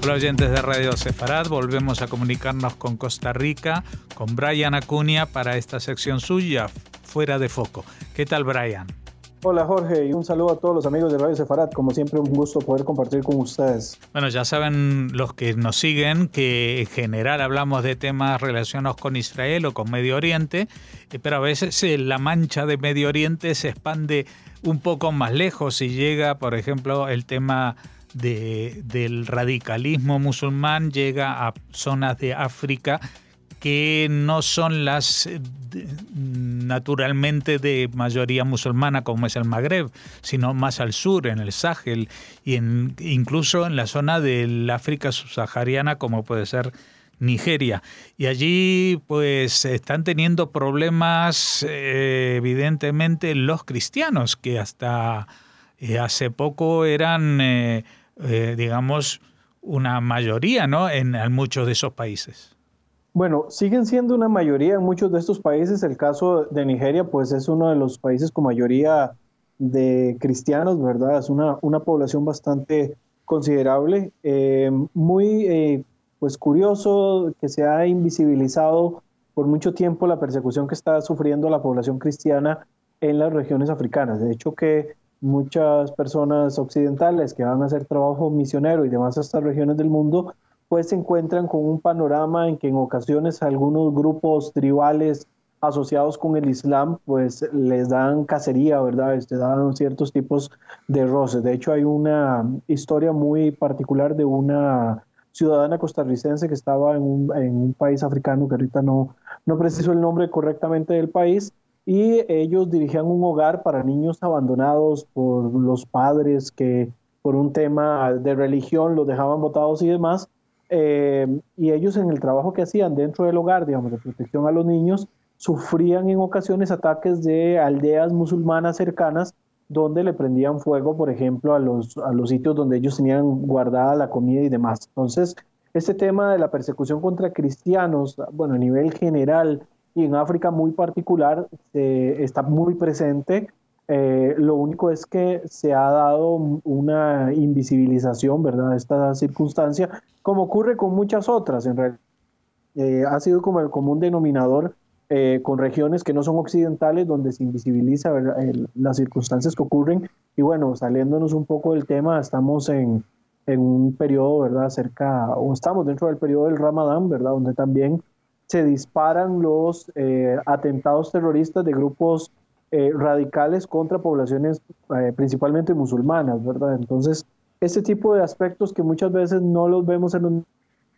Hola oyentes de Radio Sefarad, volvemos a comunicarnos con Costa Rica, con Brian Acuña para esta sección suya, Fuera de Foco. ¿Qué tal, Brian? Hola Jorge, y un saludo a todos los amigos de Radio Sefarad. Como siempre, un gusto poder compartir con ustedes. Bueno, ya saben los que nos siguen que en general hablamos de temas relacionados con Israel o con Medio Oriente, pero a veces la mancha de Medio Oriente se expande un poco más lejos y llega, por ejemplo, el tema del radicalismo musulmán, llega a zonas de África que no son las naturalmente de mayoría musulmana como es el Magreb, sino más al sur, en el Sahel y incluso en la zona del África subsahariana como puede ser Nigeria. Y allí pues están teniendo problemas evidentemente los cristianos, que hasta hace poco eran digamos una mayoría, ¿no?, en muchos de esos países. Bueno, siguen siendo una mayoría en muchos de estos países. El caso de Nigeria, pues es uno de los países con mayoría de cristianos, ¿verdad? Es una población bastante considerable. Pues curioso que se ha invisibilizado por mucho tiempo la persecución que está sufriendo la población cristiana en las regiones africanas. De hecho, que muchas personas occidentales que van a hacer trabajo misionero y demás a estas regiones del mundo, pues se encuentran con un panorama en que en ocasiones algunos grupos tribales asociados con el Islam, pues les dan cacería, ¿verdad? Dan ciertos tipos de roces. De hecho, hay una historia muy particular de una ciudadana costarricense que estaba en un país africano, que ahorita no preciso el nombre correctamente del país, y ellos dirigían un hogar para niños abandonados por los padres que por un tema de religión los dejaban botados y demás. Y ellos en el trabajo que hacían dentro del hogar, digamos, de protección a los niños, sufrían en ocasiones ataques de aldeas musulmanas cercanas donde le prendían fuego, por ejemplo, a los sitios donde ellos tenían guardada la comida y demás. Entonces, este tema de la persecución contra cristianos, bueno, a nivel general y en África muy particular, está muy presente. Lo único es que se ha dado una invisibilización, ¿verdad?, de esta circunstancia, como ocurre con muchas otras. En realidad, ha sido como el común denominador con regiones que no son occidentales, donde se invisibiliza, ¿verdad?, las circunstancias que ocurren. Y bueno, saliéndonos un poco del tema, estamos en un periodo, ¿verdad?, estamos dentro del periodo del Ramadán, ¿verdad?, donde también se disparan los atentados terroristas de grupos radicales contra poblaciones principalmente musulmanas, ¿verdad? Entonces, este tipo de aspectos que muchas veces no los vemos en un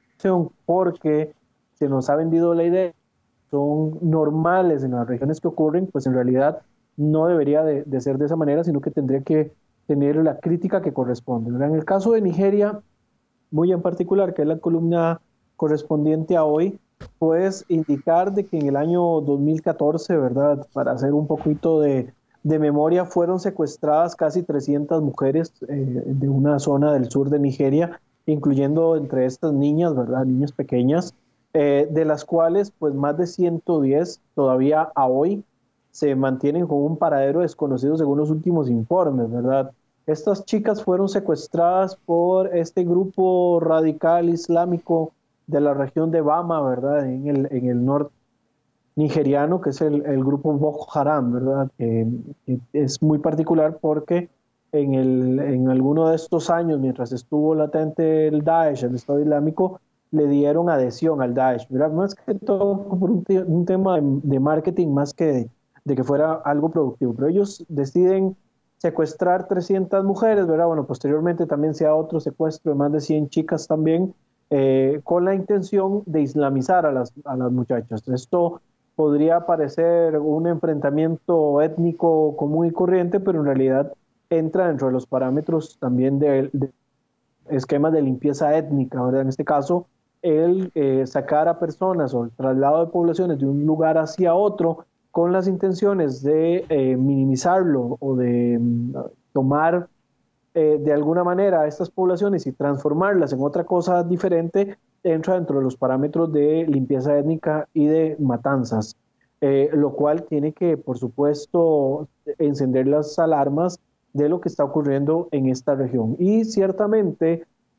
porque se nos ha vendido la idea, son normales en las regiones que ocurren, pues en realidad no debería de ser de esa manera, sino que tendría que tener la crítica que corresponde, ¿verdad? En el caso de Nigeria, muy en particular, que es la columna correspondiente a hoy, pues indicar de que en el año 2014, ¿verdad?, para hacer un poquito de memoria, fueron secuestradas casi 300 mujeres de una zona del sur de Nigeria, incluyendo entre estas niñas, ¿verdad?, niñas pequeñas, de las cuales pues más de 110 todavía a hoy se mantienen con un paradero desconocido según los últimos informes, ¿verdad? Estas chicas fueron secuestradas por este grupo radical islámico de la región de Bama, ¿verdad?, en el norte nigeriano, que es el grupo Boko Haram, ¿verdad?, que es muy particular porque en alguno de estos años, mientras estuvo latente el Daesh, el Estado Islámico, le dieron adhesión al Daesh, ¿verdad?, más que todo por un tema de marketing, más que de que fuera algo productivo. Pero ellos deciden secuestrar 300 mujeres, ¿verdad? Bueno, posteriormente también se da otro secuestro de más de 100 chicas también, con la intención de islamizar a las muchachas. Esto podría parecer un enfrentamiento étnico común y corriente, pero en realidad entra dentro de los parámetros también de esquemas de limpieza étnica, ¿verdad? En este caso, el sacar a personas o el traslado de poblaciones de un lugar hacia otro con las intenciones de minimizarlo o de tomar de alguna manera a estas poblaciones y transformarlas en otra cosa diferente, entra dentro de los parámetros de limpieza étnica y de matanzas, lo cual tiene que, por supuesto, encender las alarmas de lo que está ocurriendo en esta región. Y ciertamente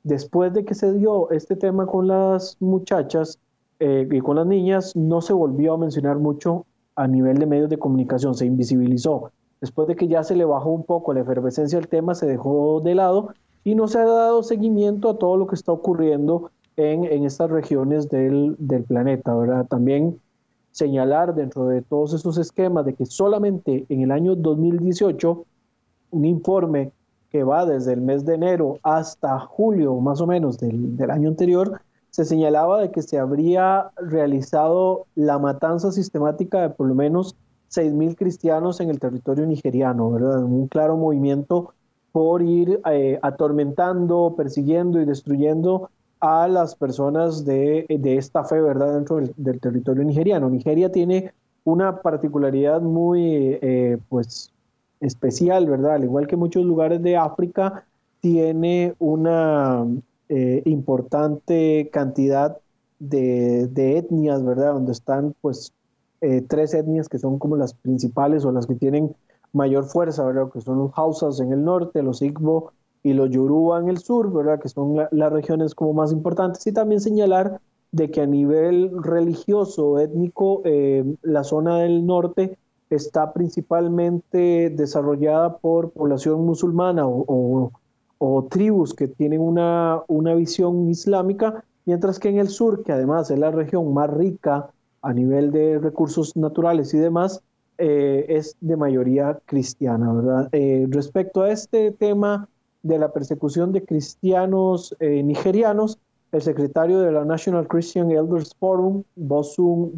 después de que se dio este tema con las muchachas y con las niñas, no se volvió a mencionar mucho a nivel de medios de comunicación, se invisibilizó. Después de que ya se le bajó un poco la efervescencia del tema, se dejó de lado y no se ha dado seguimiento a todo lo que está ocurriendo en estas regiones del planeta, ¿verdad? También señalar dentro de todos esos esquemas de que solamente en el año 2018 un informe que va desde el mes de enero hasta julio más o menos del año anterior, se señalaba de que se habría realizado la matanza sistemática de por lo menos 6.000 cristianos en el territorio nigeriano, ¿verdad? Un claro movimiento por ir atormentando, persiguiendo y destruyendo a las personas de esta fe, ¿verdad?, dentro del territorio nigeriano. Nigeria tiene una particularidad muy, pues, especial, ¿verdad? Al igual que muchos lugares de África, tiene una importante cantidad de etnias, ¿verdad? Donde están, pues, tres etnias que son como las principales o las que tienen mayor fuerza, ¿verdad? Que son los Hausas en el norte, los Igbo y los Yoruba en el sur, ¿verdad? Que son las regiones como más importantes. Y también señalar de que a nivel religioso, étnico, la zona del norte está principalmente desarrollada por población musulmana o tribus que tienen una visión islámica, mientras que en el sur, que además es la región más rica a nivel de recursos naturales y demás, es de mayoría cristiana, ¿verdad? Respecto a este tema de la persecución de cristianos nigerianos, el secretario de la National Christian Elders Forum, Bosun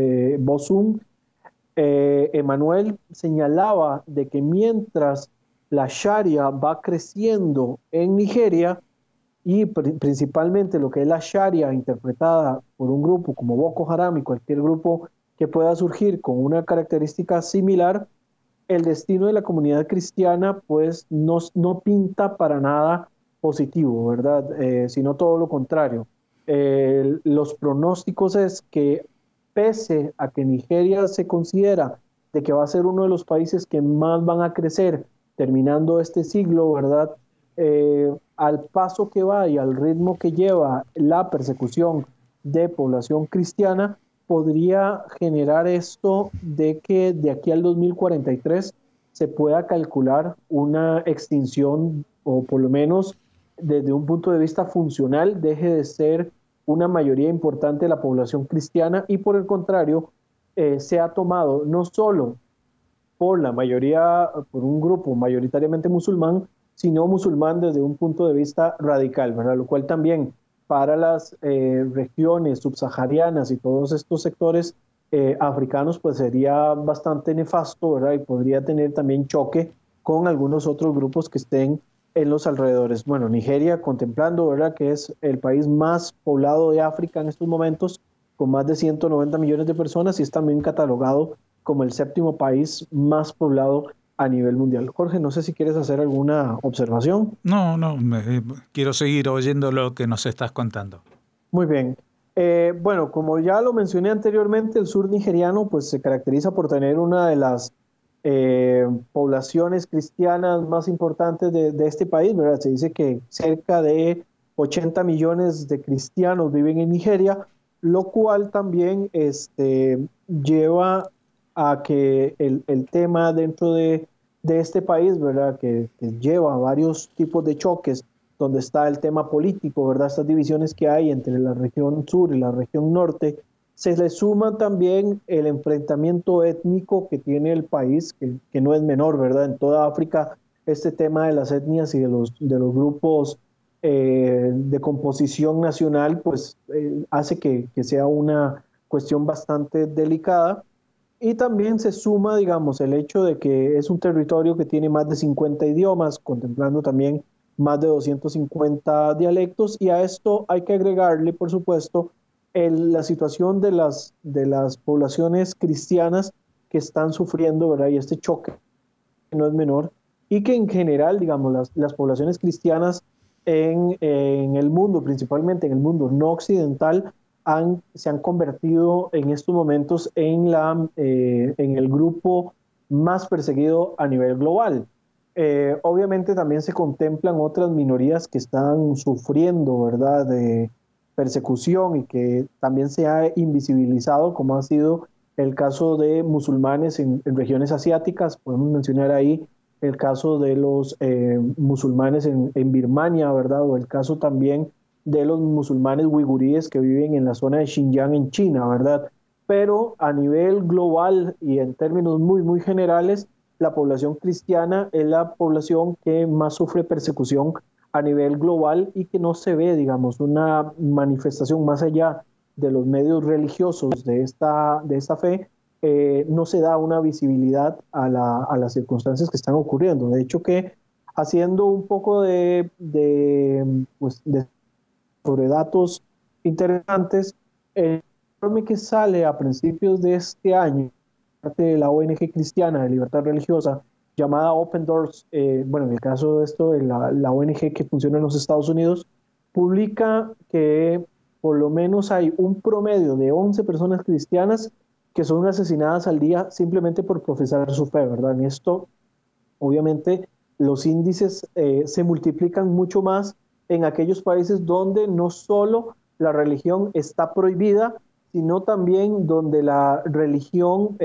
Emanuel, señalaba de que mientras la Sharia va creciendo en Nigeria, y principalmente lo que es la Sharia interpretada por un grupo como Boko Haram y cualquier grupo que pueda surgir con una característica similar, el destino de la comunidad cristiana pues no pinta para nada positivo, ¿verdad? Sino todo lo contrario. Los pronósticos es que pese a que Nigeria se considera de que va a ser uno de los países que más van a crecer terminando este siglo, ¿verdad? Al paso que va y al ritmo que lleva la persecución de población cristiana, podría generar esto de que de aquí al 2043 se pueda calcular una extinción, o por lo menos desde un punto de vista funcional deje de ser una mayoría importante de la población cristiana y por el contrario se ha tomado no solo por la mayoría, por un grupo mayoritariamente musulmán, sino musulmán desde un punto de vista radical, ¿verdad? Lo cual también para las regiones subsaharianas y todos estos sectores africanos, pues sería bastante nefasto, ¿verdad? Y podría tener también choque con algunos otros grupos que estén en los alrededores. Bueno, Nigeria, contemplando, ¿verdad?, que es el país más poblado de África en estos momentos, con más de 190 millones de personas, y es también catalogado como el séptimo país más poblado a nivel mundial. Jorge, no sé si quieres hacer alguna observación. No, quiero seguir oyendo lo que nos estás contando. Muy bien. Bueno, como ya lo mencioné anteriormente, el sur nigeriano pues se caracteriza por tener una de las poblaciones cristianas más importantes de este país, ¿verdad? Se dice que cerca de 80 millones de cristianos viven en Nigeria, lo cual también lleva a que el tema dentro de este país, ¿verdad?, que lleva varios tipos de choques, donde está el tema político, ¿verdad?, estas divisiones que hay entre la región sur y la región norte, se le suma también el enfrentamiento étnico que tiene el país, que no es menor, ¿verdad? En toda África, este tema de las etnias y de los grupos de composición nacional, pues hace que sea una cuestión bastante delicada. Y también se suma, digamos, el hecho de que es un territorio que tiene más de 50 idiomas, contemplando también más de 250 dialectos, y a esto hay que agregarle, por supuesto, la situación de las poblaciones cristianas que están sufriendo, ¿verdad? Y este choque no es menor, y que en general, digamos, las poblaciones cristianas en el mundo, principalmente en el mundo no occidental, se han convertido en estos momentos en el grupo más perseguido a nivel global. Obviamente también se contemplan otras minorías que están sufriendo, ¿verdad?, de persecución y que también se ha invisibilizado, como ha sido el caso de musulmanes en regiones asiáticas. Podemos mencionar ahí el caso de los musulmanes en Birmania, ¿verdad?, o el caso también de los musulmanes uiguríes que viven en la zona de Xinjiang en China, ¿verdad? Pero a nivel global y en términos muy, muy generales, la población cristiana es la población que más sufre persecución a nivel global y que no se ve, digamos, una manifestación más allá de los medios religiosos de esta fe. No se da una visibilidad a las circunstancias que están ocurriendo. De hecho, que haciendo un poco sobre datos interesantes, el informe que sale a principios de este año, parte de la ONG cristiana de libertad religiosa, llamada Open Doors, bueno, en el caso de esto, la ONG que funciona en los Estados Unidos, publica que por lo menos hay un promedio de 11 personas cristianas que son asesinadas al día simplemente por profesar su fe, ¿verdad? En esto, obviamente, los índices se multiplican mucho más en aquellos países donde no solo la religión está prohibida, sino también donde la religión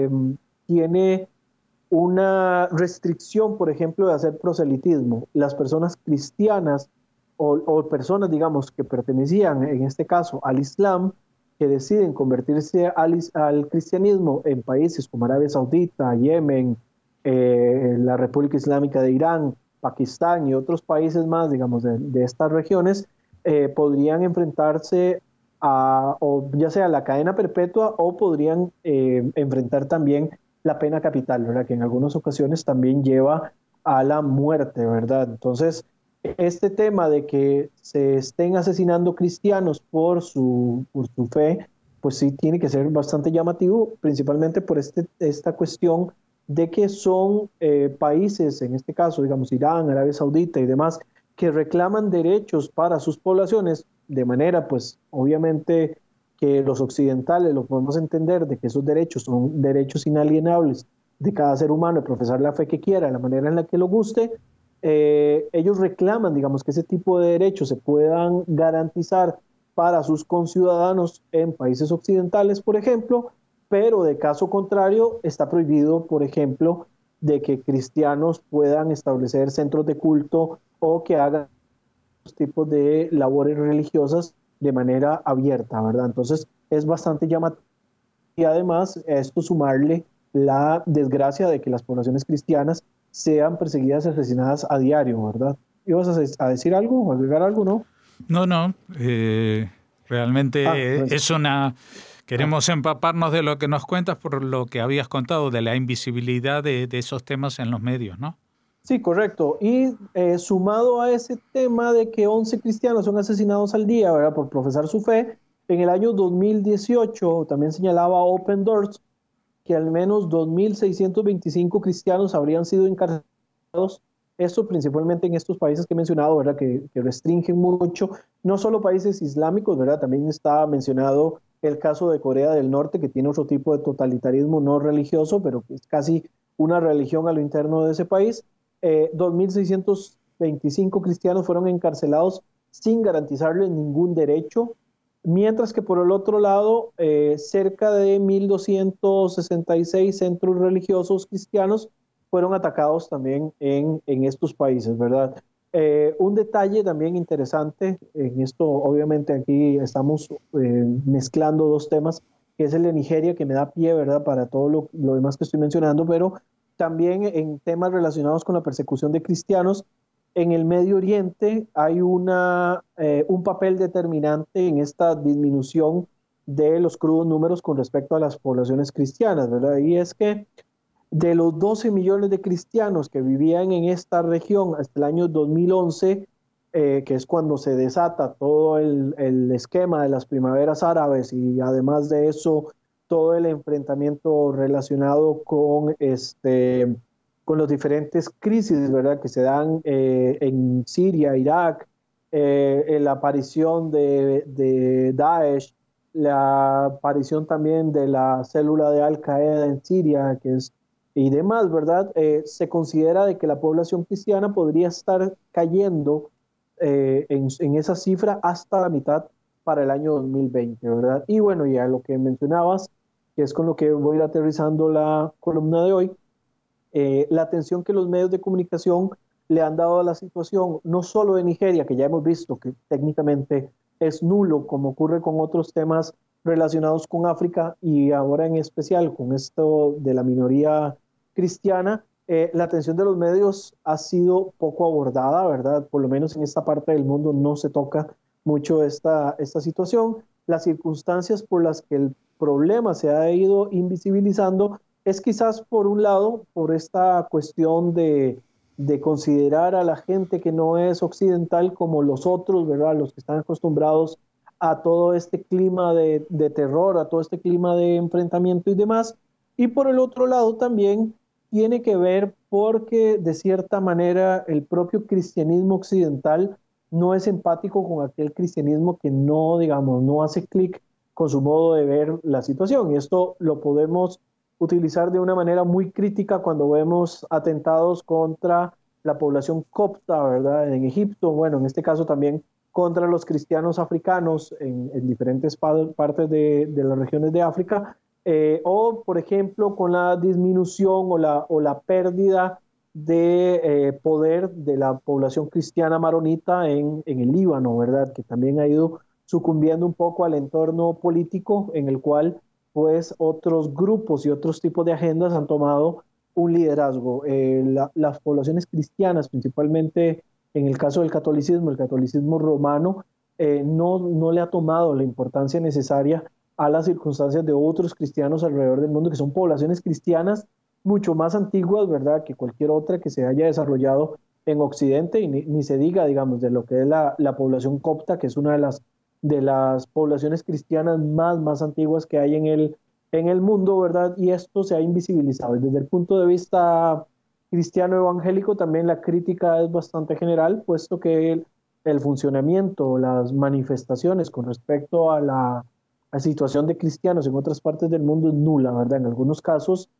tiene una restricción, por ejemplo, de hacer proselitismo. Las personas cristianas o personas, digamos, que pertenecían, en este caso, al Islam, que deciden convertirse al cristianismo en países como Arabia Saudita, Yemen, la República Islámica de Irán, Pakistán y otros países más, digamos, de estas regiones, podrían enfrentarse o ya sea la cadena perpetua o podrían enfrentar también la pena capital, ¿verdad? Que en algunas ocasiones también lleva a la muerte, ¿verdad? Entonces, este tema de que se estén asesinando cristianos por su fe, pues sí tiene que ser bastante llamativo, principalmente por esta cuestión de que son países, en este caso, digamos, Irán, Arabia Saudita y demás, que reclaman derechos para sus poblaciones de manera, pues, obviamente que los occidentales lo podemos entender de que esos derechos son derechos inalienables de cada ser humano, de profesar la fe que quiera, la manera en la que lo guste. Ellos reclaman, digamos, que ese tipo de derechos se puedan garantizar para sus conciudadanos en países occidentales, por ejemplo, pero de caso contrario está prohibido, por ejemplo, de que cristianos puedan establecer centros de culto o que hagan tipos de labores religiosas de manera abierta, ¿verdad? Entonces es bastante llamativo y además a esto sumarle la desgracia de que las poblaciones cristianas sean perseguidas y asesinadas a diario, ¿verdad? ¿Ibas a decir algo o agregar algo, no? No, realmente Pues, es una... Queremos empaparnos de lo que nos cuentas por lo que habías contado, de la invisibilidad de esos temas en los medios, ¿no? sí, correcto. Y sumado a ese tema de que 11 cristianos son asesinados al día, ¿verdad?, por profesar su fe, en el año 2018 también señalaba Open Doors que al menos 2.625 cristianos habrían sido encarcelados, esto principalmente en estos países que he mencionado, ¿verdad?, que restringen mucho, no solo países islámicos, ¿verdad?, también está mencionado el caso de Corea del Norte, que tiene otro tipo de totalitarismo no religioso, pero que es casi una religión a lo interno de ese país. 2.625 cristianos fueron encarcelados sin garantizarles ningún derecho, mientras que por el otro lado, cerca de 1.266 centros religiosos cristianos fueron atacados también en estos países, ¿verdad? Un detalle también interesante, en esto obviamente aquí estamos mezclando dos temas, que es el de Nigeria, que me da pie, ¿verdad?, para todo lo demás que estoy mencionando, pero también en temas relacionados con la persecución de cristianos, en el Medio Oriente hay un papel determinante en esta disminución de los crudos números con respecto a las poblaciones cristianas, ¿verdad? Y es que de los 12 millones de cristianos que vivían en esta región hasta el año 2011, que es cuando se desata todo el esquema de las primaveras árabes y además de eso todo el enfrentamiento relacionado con los diferentes crisis, ¿verdad?, que se dan en Siria, Irak, la aparición de Daesh, la aparición también de la célula de Al Qaeda en Siria, que es y demás, ¿verdad? Se considera de que la población cristiana podría estar cayendo en esa cifra hasta la mitad para el año 2020, ¿verdad? Y bueno, ya lo que mencionabas, que es con lo que voy a ir aterrizando la columna de hoy, la atención que los medios de comunicación le han dado a la situación, no solo de Nigeria, que ya hemos visto que técnicamente es nulo, como ocurre con otros temas relacionados con África y ahora en especial con esto de la minoría cristiana, la atención de los medios ha sido poco abordada, ¿verdad? Por lo menos en esta parte del mundo no se toca mucho esta situación. Las circunstancias por las que el problema se ha ido invisibilizando es quizás por un lado, por esta cuestión de considerar a la gente que no es occidental como los otros, ¿verdad? Los que están acostumbrados a todo este clima de terror, a todo este clima de enfrentamiento y demás. Y por el otro lado también tiene que ver porque de cierta manera el propio cristianismo occidental no es empático con aquel cristianismo que no, digamos, no hace clic con su modo de ver la situación. Y esto lo podemos utilizar de una manera muy crítica cuando vemos atentados contra la población copta, ¿verdad? En Egipto, bueno, en este caso también contra los cristianos africanos en diferentes partes de las regiones de África, o por ejemplo con la disminución o la pérdida de poder de la población cristiana maronita en el Líbano, ¿verdad? Que también ha ido sucumbiendo un poco al entorno político en el cual pues otros grupos y otros tipos de agendas han tomado un liderazgo. Las poblaciones cristianas, principalmente en el caso del catolicismo, el catolicismo romano, no le ha tomado la importancia necesaria a las circunstancias de otros cristianos alrededor del mundo, que son poblaciones cristianas mucho más antiguas, ¿verdad?, que cualquier otra que se haya desarrollado en Occidente, y ni se diga, digamos, de lo que es la población copta, que es una de las poblaciones cristianas más antiguas que hay en el mundo, ¿verdad? Y esto se ha invisibilizado. Y desde el punto de vista cristiano evangélico también la crítica es bastante general, puesto que el funcionamiento, las manifestaciones con respecto a la situación de cristianos en otras partes del mundo es nula, ¿verdad? En algunos casos,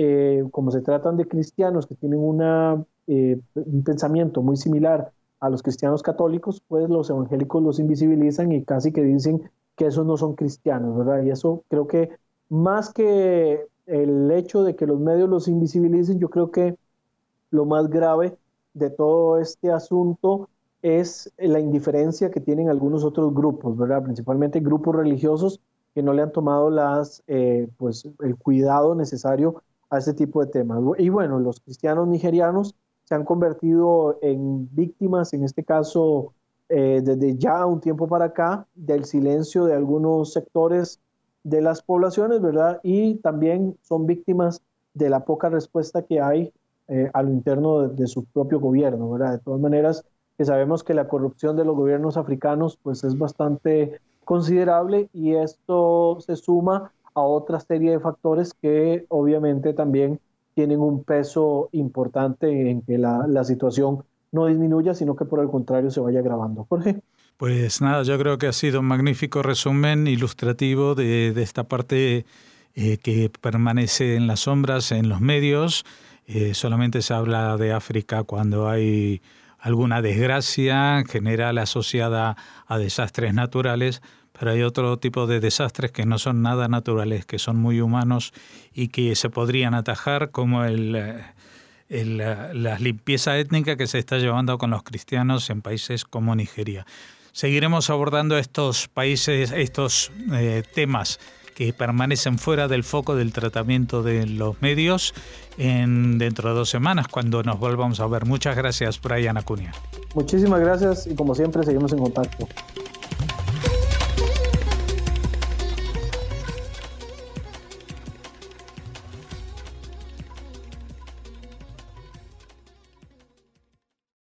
como se tratan de cristianos que tienen un pensamiento muy similar a los cristianos católicos, pues los evangélicos los invisibilizan y casi que dicen que esos no son cristianos, ¿verdad? Y eso creo que más que el hecho de que los medios los invisibilicen, yo creo que lo más grave de todo este asunto es la indiferencia que tienen algunos otros grupos, ¿verdad? Principalmente grupos religiosos que no le han tomado pues el cuidado necesario a este tipo de temas. Y bueno, los cristianos nigerianos se han convertido en víctimas, en este caso, desde ya un tiempo para acá, del silencio de algunos sectores de las poblaciones, ¿verdad? Y también son víctimas de la poca respuesta que hay a lo interno de su propio gobierno, ¿verdad? De todas maneras, que sabemos que la corrupción de los gobiernos africanos pues es bastante considerable, y esto se suma a otra serie de factores que obviamente también tienen un peso importante en que la situación no disminuya, sino que por el contrario se vaya agravando. Jorge. Pues nada, yo creo que ha sido un magnífico resumen ilustrativo de esta parte que permanece en las sombras en los medios. Solamente se habla de África cuando hay alguna desgracia general asociada a desastres naturales, pero hay otro tipo de desastres que no son nada naturales, que son muy humanos y que se podrían atajar, como la limpieza étnica que se está llevando con los cristianos en países como Nigeria. Seguiremos abordando estos países, estos temas que permanecen fuera del foco del tratamiento de los medios dentro de 2 semanas, cuando nos volvamos a ver. Muchas gracias, Brian Acuña. Muchísimas gracias y como siempre seguimos en contacto.